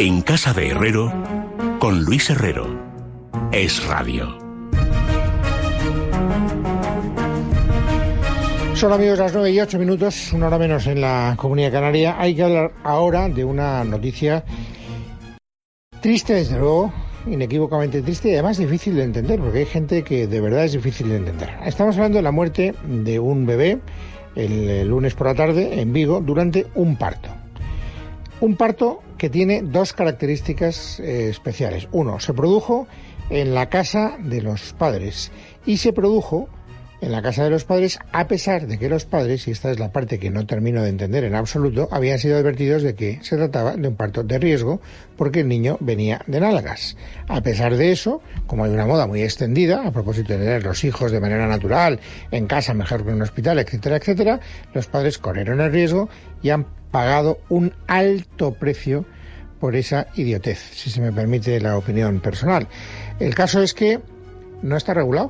En Casa de Herrero, con Luis Herrero. Es Radio. Son, amigos, las 9:08, una hora menos en la Comunidad Canaria. Hay que hablar ahora de una noticia triste, desde luego, inequívocamente triste y además difícil de entender, porque hay gente que de verdad es difícil de entender. Estamos hablando de la muerte de un bebé el lunes por la tarde en Vigo durante un parto. Un parto que tiene dos características especiales. Uno, se produjo en la casa de los padres y se produjo en la casa de los padres a pesar de que los padres, y esta es la parte que no termino de entender en absoluto, habían sido advertidos de que se trataba de un parto de riesgo porque el niño venía de nalgas. A pesar de eso, como hay una moda muy extendida a propósito de tener los hijos de manera natural en casa mejor que en un hospital, etcétera, etcétera, los padres corrieron el riesgo y han pagado un alto precio por esa idiotez, si se me permite la opinión personal. El caso es que no está regulado.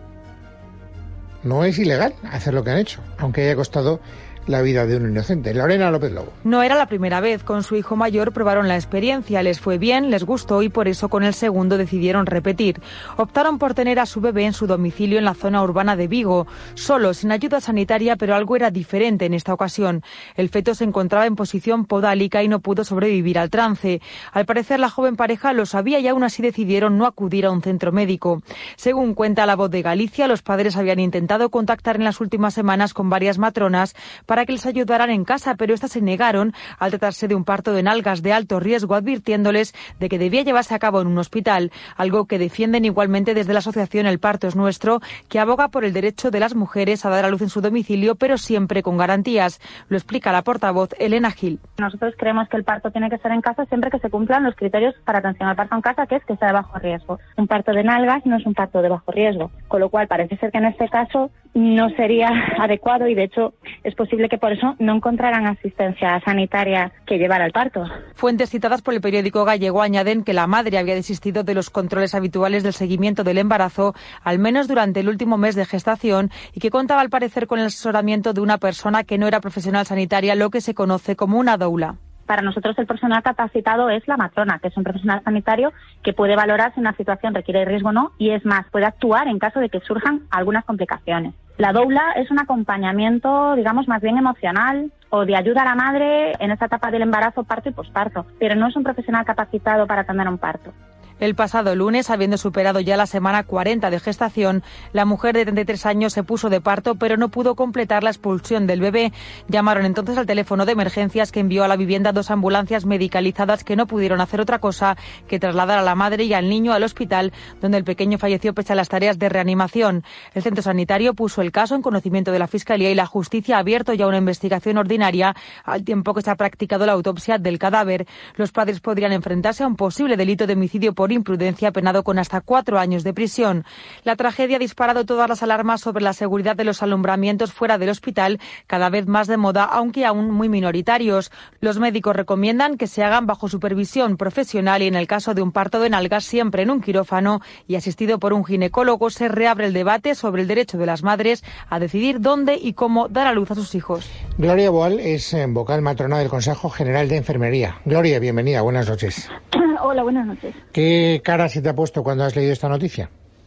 No es ilegal hacer lo que han hecho, aunque haya costado la vida de un inocente. Lorena López Lobo. No era la primera vez. Con su hijo mayor probaron la experiencia. Les fue bien, les gustó y por eso con el segundo decidieron repetir. Optaron por tener a su bebé en su domicilio en la zona urbana de Vigo, solo, sin ayuda sanitaria, pero algo era diferente en esta ocasión. El feto se encontraba en posición podálica y no pudo sobrevivir al trance. Al parecer la joven pareja lo sabía y aún así decidieron no acudir a un centro médico. Según cuenta La Voz de Galicia, los padres habían intentado contactar en las últimas semanas con varias matronas para que les ayudaran en casa, pero estas se negaron al tratarse de un parto de nalgas de alto riesgo, advirtiéndoles de que debía llevarse a cabo en un hospital, algo que defienden igualmente desde la asociación El Parto es Nuestro, que aboga por el derecho de las mujeres a dar a luz en su domicilio, pero siempre con garantías. Lo explica la portavoz Elena Gil. Nosotros creemos que el parto tiene que ser en casa siempre que se cumplan los criterios para atención al parto en casa, que es que sea de bajo riesgo. Un parto de nalgas no es un parto de bajo riesgo, con lo cual parece ser que en este caso no sería adecuado y de hecho es posible que por eso no encontraran asistencia sanitaria que llevara al parto. Fuentes citadas por el periódico gallego añaden que la madre había desistido de los controles habituales del seguimiento del embarazo, al menos durante el último mes de gestación, y que contaba al parecer con el asesoramiento de una persona que no era profesional sanitaria, lo que se conoce como una doula. Para nosotros el personal capacitado es la matrona, que es un profesional sanitario que puede valorar si una situación requiere riesgo o no y es más, puede actuar en caso de que surjan algunas complicaciones. La doula es un acompañamiento, digamos, más bien emocional o de ayuda a la madre en esta etapa del embarazo, parto y posparto, pero no es un profesional capacitado para atender un parto. El pasado lunes, habiendo superado ya la semana 40 de gestación, la mujer de 33 años se puso de parto, pero no pudo completar la expulsión del bebé. Llamaron entonces al teléfono de emergencias que envió a la vivienda 2 ambulancias medicalizadas que no pudieron hacer otra cosa que trasladar a la madre y al niño al hospital, donde el pequeño falleció pese a las tareas de reanimación. El centro sanitario puso el caso en conocimiento de la Fiscalía y la Justicia ha abierto ya una investigación ordinaria al tiempo que se ha practicado la autopsia del cadáver. Los padres podrían enfrentarse a un posible delito de homicidio por imprudencia penado con hasta 4 años de prisión. La tragedia ha disparado todas las alarmas sobre la seguridad de los alumbramientos fuera del hospital, cada vez más de moda, aunque aún muy minoritarios. Los médicos recomiendan que se hagan bajo supervisión profesional y en el caso de un parto de nalgas siempre en un quirófano y asistido por un ginecólogo. Se reabre el debate sobre el derecho de las madres a decidir dónde y cómo dar a luz a sus hijos. Gloria Boal es vocal matrona del Consejo General de Enfermería. Gloria, bienvenida, buenas noches. Hola, buenas noches. ¿Qué cara se te ha puesto cuando has leído esta noticia?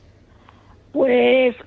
Pues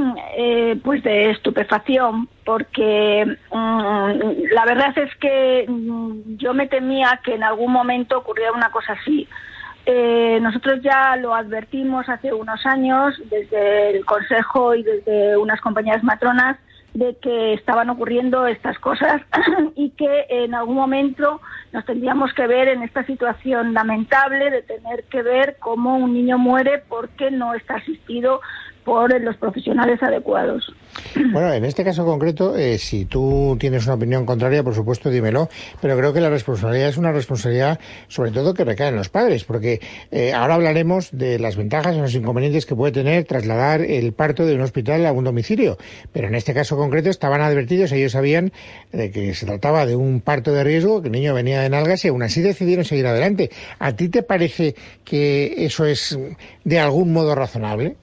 de estupefacción, porque la verdad es que yo me temía que en algún momento ocurriera una cosa así. Nosotros ya lo advertimos hace unos años desde el Consejo y desde unas compañías matronas de que estaban ocurriendo estas cosas y que en algún momento nos tendríamos que ver en esta situación lamentable de tener que ver cómo un niño muere porque no está asistido por los profesionales adecuados. Bueno, en este caso concreto, si tú tienes una opinión contraria, por supuesto, dímelo, pero creo que la responsabilidad es una responsabilidad, sobre todo, que recae en los padres, porque ahora hablaremos de las ventajas y los inconvenientes que puede tener trasladar el parto de un hospital a un domicilio, pero en este caso concreto estaban advertidos, ellos sabían de que se trataba de un parto de riesgo, que el niño venía de nalgas y aún así decidieron seguir adelante. ¿A ti te parece que eso es de algún modo razonable?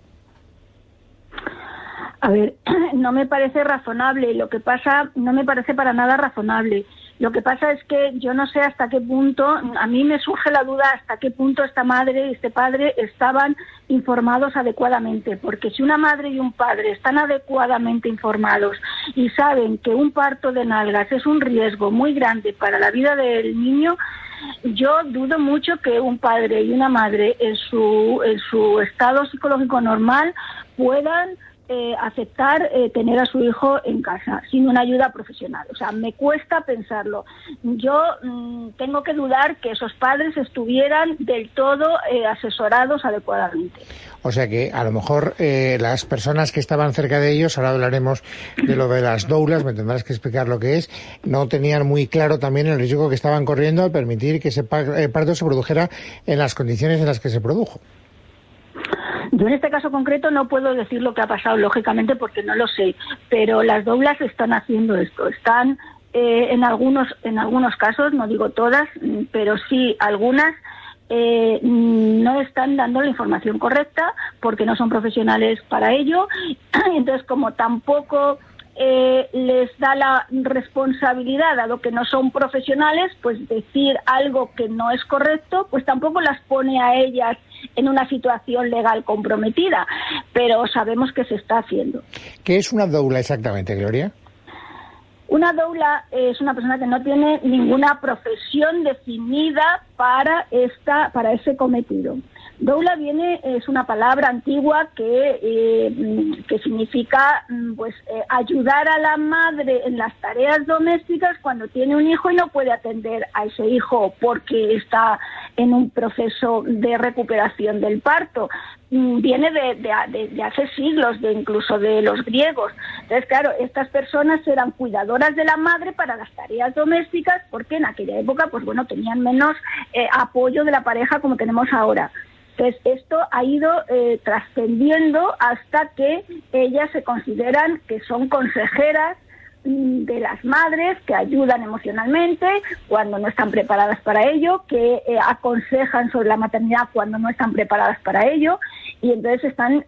A ver, no me parece razonable, lo que pasa no me parece para nada razonable. Lo que pasa es que yo no sé hasta qué punto, a mí me surge la duda hasta qué punto esta madre y este padre estaban informados adecuadamente, porque si una madre y un padre están adecuadamente informados y saben que un parto de nalgas es un riesgo muy grande para la vida del niño, yo dudo mucho que un padre y una madre en su estado psicológico normal puedan aceptar tener a su hijo en casa sin una ayuda profesional. O sea, me cuesta pensarlo. Yo tengo que dudar que esos padres estuvieran del todo asesorados adecuadamente. O sea que a lo mejor las personas que estaban cerca de ellos, ahora hablaremos de lo de las doulas, me tendrás que explicar lo que es, no tenían muy claro también el riesgo que estaban corriendo al permitir que ese parto se produjera en las condiciones en las que se produjo. Yo en este caso concreto no puedo decir lo que ha pasado, lógicamente, porque no lo sé, pero las doulas están haciendo esto, están en algunos casos, no digo todas, pero sí algunas, no están dando la información correcta porque no son profesionales para ello. Entonces, como tampoco les da la responsabilidad, dado que no son profesionales, pues decir algo que no es correcto, pues tampoco las pone a ellas en una situación legal comprometida, pero sabemos que se está haciendo. ¿Qué es una doula exactamente, Gloria? Una doula es una persona que no tiene ninguna profesión definida para ese cometido. Doula es una palabra antigua que significa ayudar a la madre en las tareas domésticas cuando tiene un hijo y no puede atender a ese hijo porque está en un proceso de recuperación del parto. Viene de hace siglos, incluso de los griegos. Entonces, claro, estas personas eran cuidadoras de la madre para las tareas domésticas porque en aquella época, tenían menos apoyo de la pareja como tenemos ahora. Entonces, esto ha ido trascendiendo hasta que ellas se consideran que son consejeras de las madres, que ayudan emocionalmente cuando no están preparadas para ello, que aconsejan sobre la maternidad cuando no están preparadas para ello, y entonces están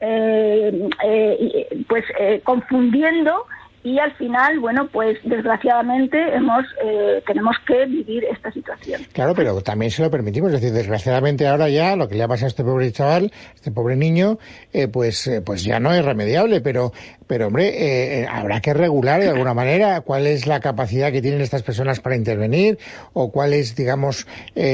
confundiendo. Y al final, desgraciadamente tenemos que vivir esta situación. Claro, pero también se lo permitimos. Es decir, desgraciadamente ahora ya lo que le ha pasado a este pobre chaval, este pobre niño, pues ya no es remediable. Pero hombre, habrá que regular de alguna manera cuál es la capacidad que tienen estas personas para intervenir o cuál es, digamos,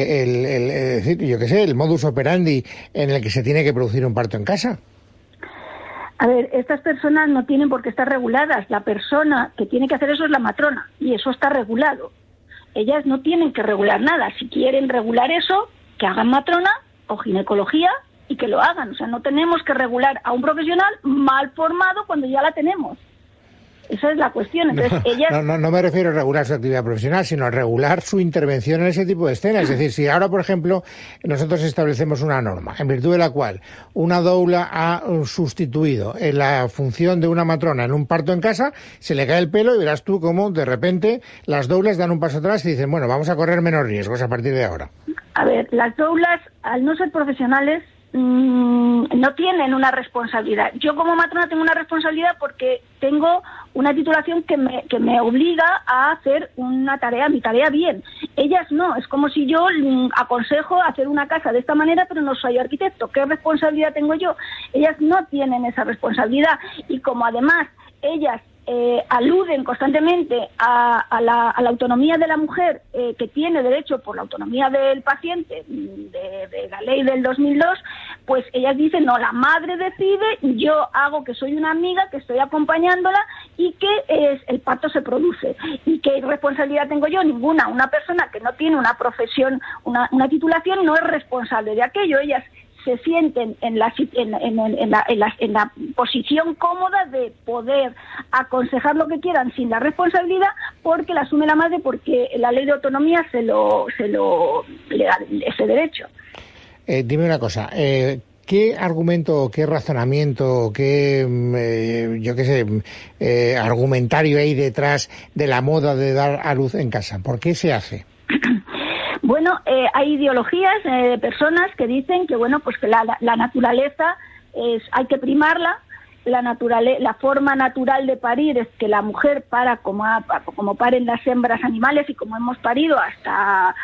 el modus operandi en el que se tiene que producir un parto en casa. A ver, estas personas no tienen por qué estar reguladas. La persona que tiene que hacer eso es la matrona, y eso está regulado. Ellas no tienen que regular nada. Si quieren regular eso, que hagan matrona o ginecología y que lo hagan. O sea, no tenemos que regular a un profesional mal formado cuando ya la tenemos. Esa es la cuestión. Entonces, no me refiero a regular su actividad profesional, sino a regular su intervención en ese tipo de escenas. Es decir, si ahora, por ejemplo, nosotros establecemos una norma en virtud de la cual una doula ha sustituido en la función de una matrona en un parto en casa, se le cae el pelo y verás tú cómo de repente las doulas dan un paso atrás y dicen, bueno, vamos a correr menos riesgos a partir de ahora. A ver, las doulas, al no ser profesionales, no tienen una responsabilidad. Yo como matrona tengo una responsabilidad porque tengo una titulación que me obliga a hacer mi tarea bien. Ellas no, es como si yo aconsejo hacer una casa de esta manera, pero no soy arquitecto. ¿Qué responsabilidad tengo yo? Ellas no tienen esa responsabilidad, y como además ellas aluden constantemente a la autonomía de la mujer, que tiene derecho por la autonomía del paciente de la ley del 2002, pues ellas dicen, no, la madre decide, yo hago que soy una amiga, que estoy acompañándola y que el parto se produce. ¿Y qué responsabilidad tengo yo? Ninguna. Una persona que no tiene una profesión, una titulación, no es responsable de aquello. Ellas se sienten en la posición cómoda de poder aconsejar lo que quieran sin la responsabilidad, porque la asume la madre, porque la ley de autonomía se le da ese derecho. Dime una cosa, ¿qué argumento, qué razonamiento, qué argumentario hay detrás de la moda de dar a luz en casa? ¿Por qué se hace? Bueno, hay ideologías de personas que dicen que que la naturaleza hay que primarla, la forma natural de parir es que la mujer para como paren las hembras animales y como hemos parido hasta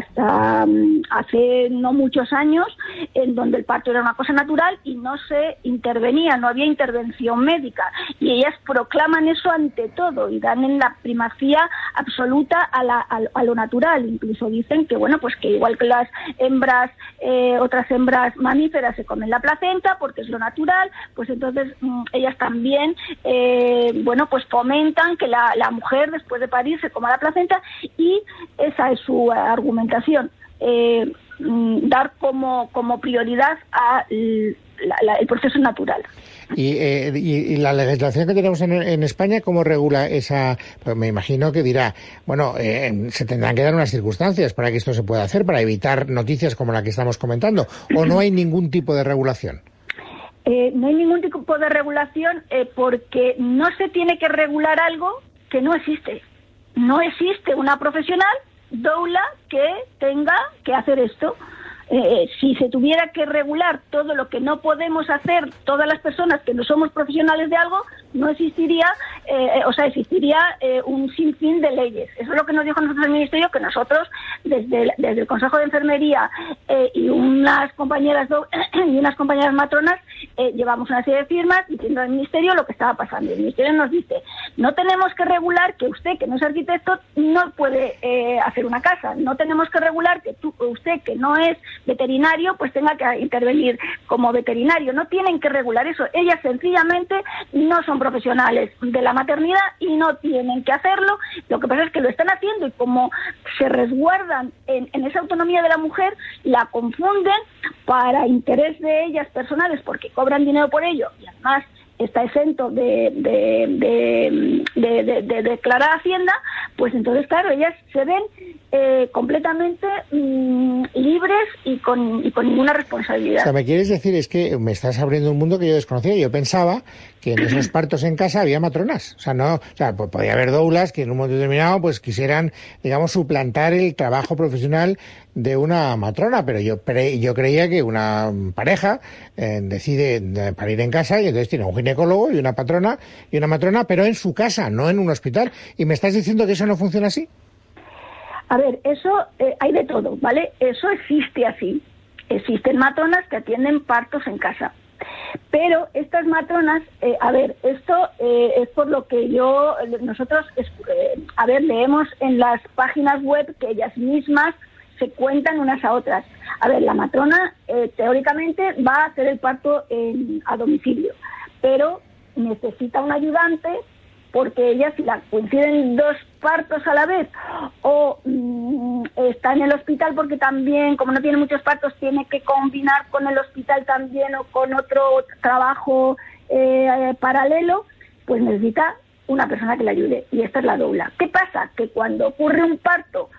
hace no muchos años, en donde el parto era una cosa natural y no se intervenía, no había intervención médica, y ellas proclaman eso ante todo y dan en la primacía absoluta a lo natural. Incluso dicen que bueno, pues que igual que las hembras, otras hembras mamíferas se comen la placenta porque es lo natural, pues entonces ellas también, bueno, pues fomentan que la mujer después de parir se coma la placenta, y esa es su argumentación, dar como prioridad a el proceso natural. Y la legislación que tenemos en España, ¿cómo regula esa? Pues me imagino que dirá, bueno, se tendrán que dar unas circunstancias para que esto se pueda hacer, para evitar noticias como la que estamos comentando, ¿o no hay ningún tipo de regulación? No hay ningún tipo de regulación porque no se tiene que regular algo que no existe. No existe una profesional doula que tenga que hacer esto. Si se tuviera que regular todo lo que no podemos hacer todas las personas que no somos profesionales de algo, no existiría, existiría un sinfín de leyes. Eso es lo que nos dijo nosotros el Ministerio, que nosotros, desde el Consejo de Enfermería y unas compañeras y unas compañeras matronas, llevamos una serie de firmas diciendo al Ministerio lo que estaba pasando. El Ministerio nos dice, no tenemos que regular que usted, que no es arquitecto, no puede hacer una casa. No tenemos que regular que usted, que no es veterinario, pues tenga que intervenir como veterinario. No tienen que regular eso. Ellas sencillamente no son profesionales de la maternidad y no tienen que hacerlo. Lo que pasa es que lo están haciendo, y como se resguardan en esa autonomía de la mujer, la confunden para interés de ellas personales, porque cobran dinero por ello y además está exento de declarar Hacienda. Pues entonces, claro, ellas se ven completamente libres y con ninguna responsabilidad. O sea, me quieres decir, es que me estás abriendo un mundo que yo desconocía. Yo pensaba que en esos partos en casa había matronas. Pues podía haber doulas que en un momento determinado pues quisieran, digamos, suplantar el trabajo profesional de una matrona, pero yo creía que una pareja decide parir en casa y entonces tiene un ginecólogo y una patrona y una matrona, pero en su casa, no en un hospital. ¿Y me estás diciendo que eso no funciona así? A ver, eso hay de todo, ¿vale? Eso existe así. Existen matronas que atienden partos en casa. Pero estas matronas, esto es por lo que nosotros leemos en las páginas web que ellas mismas se cuentan unas a otras. A ver, la matrona teóricamente va a hacer el parto a domicilio, pero necesita un ayudante, porque ella, si la coinciden dos partos a la vez, o está en el hospital porque también, como no tiene muchos partos, tiene que combinar con el hospital también o con otro trabajo paralelo, pues necesita una persona que le ayude, y esta es la doula. ¿Qué pasa? Que cuando ocurre un parto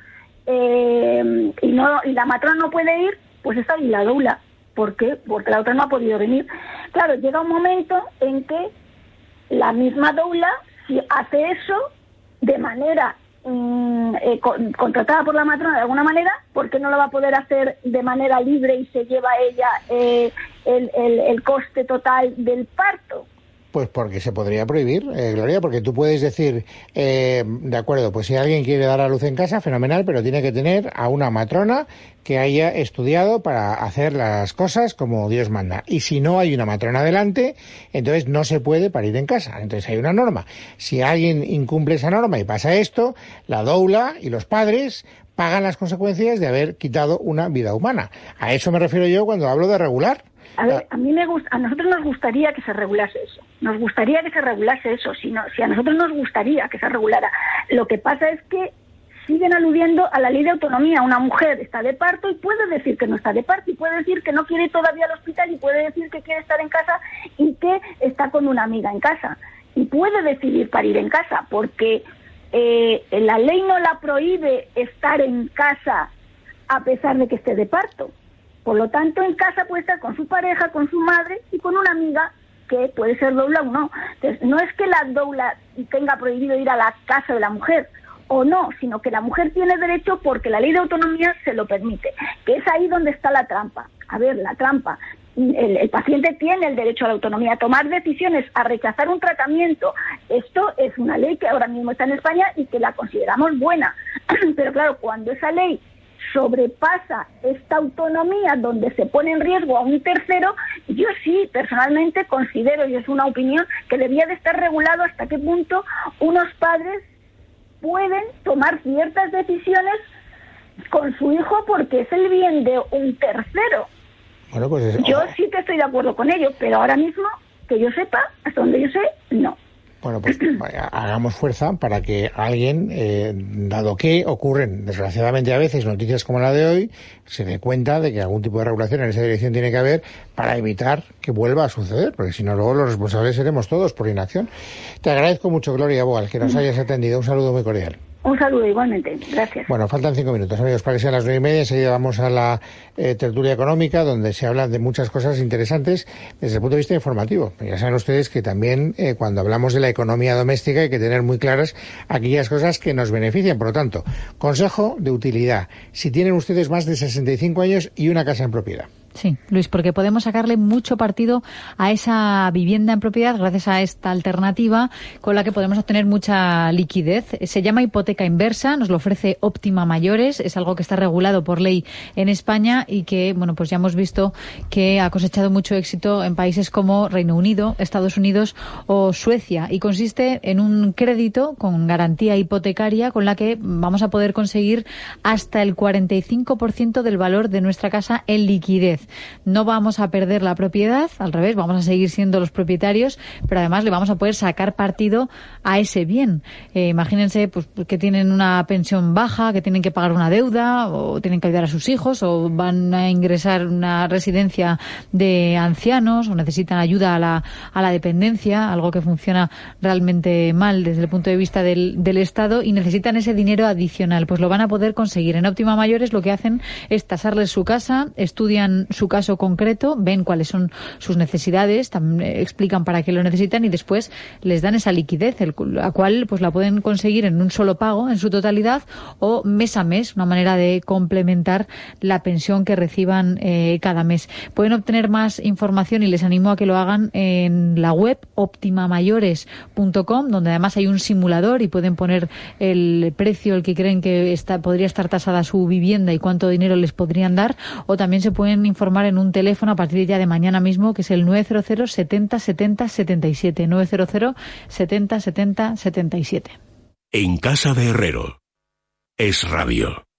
y la matrona no puede ir, pues está ahí la doula. ¿Por qué? Porque la otra no ha podido venir. Claro, llega un momento en que la misma doula, si hace eso de manera contratada por la matrona de alguna manera, ¿por qué no lo va a poder hacer de manera libre y se lleva ella el coste total del parto? Pues porque se podría prohibir, Gloria, porque tú puedes decir, de acuerdo, pues si alguien quiere dar a luz en casa, fenomenal, pero tiene que tener a una matrona que haya estudiado para hacer las cosas como Dios manda. Y si no hay una matrona delante, entonces no se puede parir en casa. Entonces hay una norma. Si alguien incumple esa norma y pasa esto, la doula y los padres pagan las consecuencias de haber quitado una vida humana. A eso me refiero yo cuando hablo de regular. A ver, a nosotros nos gustaría que se regulase eso. Nos gustaría que se regulase eso. Si a nosotros nos gustaría que se regulara. Lo que pasa es que siguen aludiendo a la ley de autonomía. Una mujer está de parto y puede decir que no está de parto, y puede decir que no quiere ir todavía al hospital, y puede decir que quiere estar en casa y que está con una amiga en casa. Y puede decidir parir en casa, porque la ley no la prohíbe estar en casa a pesar de que esté de parto. Por lo tanto, en casa puede estar con su pareja, con su madre y con una amiga que puede ser doula o no. Entonces, no es que la doula tenga prohibido ir a la casa de la mujer o no, sino que la mujer tiene derecho porque la ley de autonomía se lo permite, que es ahí donde está la trampa. A ver, la trampa. el paciente tiene el derecho a la autonomía, a tomar decisiones, a rechazar un tratamiento. Esto es una ley que ahora mismo está en España y que la consideramos buena. Pero claro, cuando esa ley sobrepasa esta autonomía donde se pone en riesgo a un tercero, yo sí personalmente considero, y es una opinión, que debía de estar regulado hasta qué punto unos padres pueden tomar ciertas decisiones con su hijo porque es el bien de un tercero. Bueno, pues yo sí que estoy de acuerdo con ello, pero ahora mismo, que yo sepa, hasta donde yo sé, no. Bueno, pues hagamos fuerza para que alguien, dado que ocurren desgraciadamente a veces noticias como la de hoy, se dé cuenta de que algún tipo de regulación en esa dirección tiene que haber para evitar que vuelva a suceder, porque si no luego los responsables seremos todos por inacción. Te agradezco mucho, Gloria Boal, que nos hayas atendido. Un saludo muy cordial. Un saludo igualmente, gracias. Bueno, faltan 5 minutos, amigos, para que sean las 9:30. Enseguida vamos a la tertulia económica, donde se habla de muchas cosas interesantes desde el punto de vista informativo. Ya saben ustedes que también cuando hablamos de la economía doméstica hay que tener muy claras aquellas cosas que nos benefician. Por lo tanto, consejo de utilidad, si tienen ustedes más de 65 años y una casa en propiedad. Sí, Luis, porque podemos sacarle mucho partido a esa vivienda en propiedad gracias a esta alternativa con la que podemos obtener mucha liquidez. Se llama hipoteca inversa, nos lo ofrece Optima Mayores, es algo que está regulado por ley en España y que, bueno, pues ya hemos visto que ha cosechado mucho éxito en países como Reino Unido, Estados Unidos o Suecia, y consiste en un crédito con garantía hipotecaria con la que vamos a poder conseguir hasta el 45% del valor de nuestra casa en liquidez. No vamos a perder la propiedad, al revés, vamos a seguir siendo los propietarios, pero además le vamos a poder sacar partido a ese bien. Imagínense pues que tienen una pensión baja, que tienen que pagar una deuda, o tienen que ayudar a sus hijos, o van a ingresar a una residencia de ancianos, o necesitan ayuda a la dependencia, algo que funciona realmente mal desde el punto de vista del Estado, y necesitan ese dinero adicional. Pues lo van a poder conseguir. En Optima Mayores lo que hacen es tasarles su casa, estudian su caso concreto, ven cuáles son sus necesidades, también explican para qué lo necesitan y después les dan esa liquidez, la cual pues la pueden conseguir en un solo pago, en su totalidad, o mes a mes, una manera de complementar la pensión que reciban cada mes. Pueden obtener más información y les animo a que lo hagan en la web optimamayores.com, donde además hay un simulador y pueden poner el precio el que creen que podría estar tasada su vivienda y cuánto dinero les podrían dar, o también se pueden informar en un teléfono a partir ya de mañana mismo, que es el 900 70 70 77, 900 70 70 77. En Casa de Herrero, Es Radio.